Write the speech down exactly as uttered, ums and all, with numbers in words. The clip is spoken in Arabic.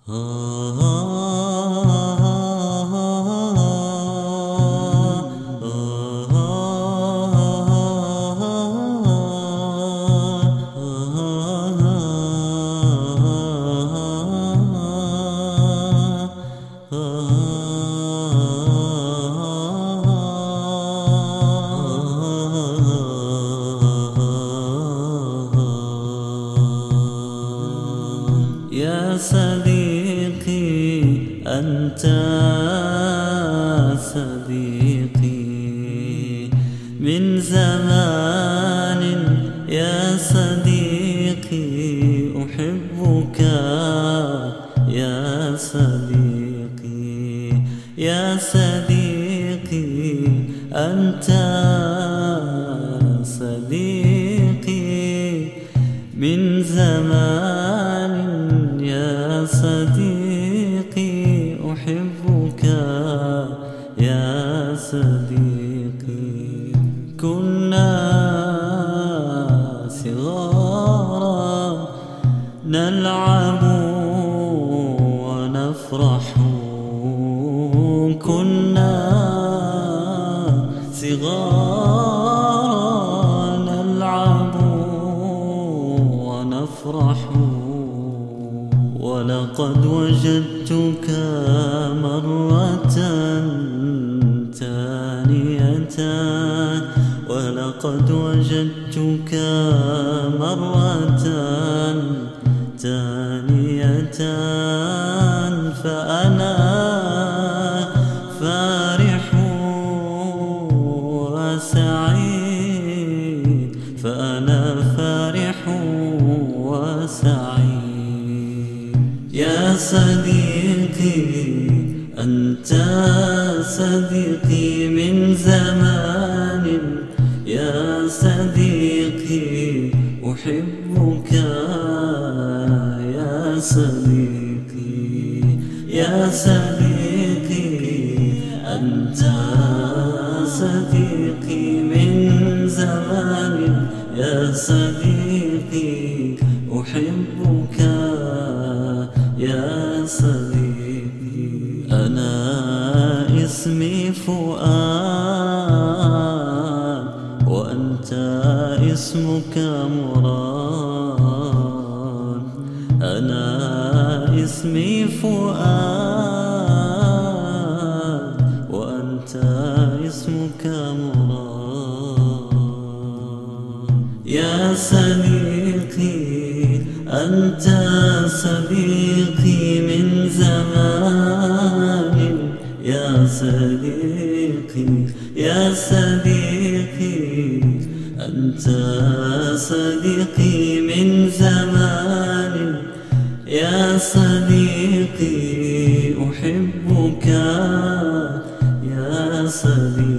يا صديقي أنت صديقي من زمان، يا صديقي أحبك يا صديقي، يا صديقي أنت صديقي من زمان، يا صديقي أحبك يا صديقي. كنا صغارا نلعب ونفرح، كنا صغارا نلعب ونفرح، ولقد وجدتك مرة ثانية، ولقد وجدتك مرة ثانية، فأنا فرح وسعيد، فأنا فرح وسعيد. يا صديقي أنت صديقي من زمان، يا صديقي أحبك يا صديقي، يا صديقي أنت صديقي من زمان، يا صديقي أحبك يا صديقي. أنا اسمي فؤاد وأنت اسمك مراد، أنا اسمي فؤاد وأنت اسمك مراد. يا صديقي أنت صديقي من زمان، يا صديقي، يا صديقي أنت صديقي من زمان، يا صديقي أحبك يا صديقي.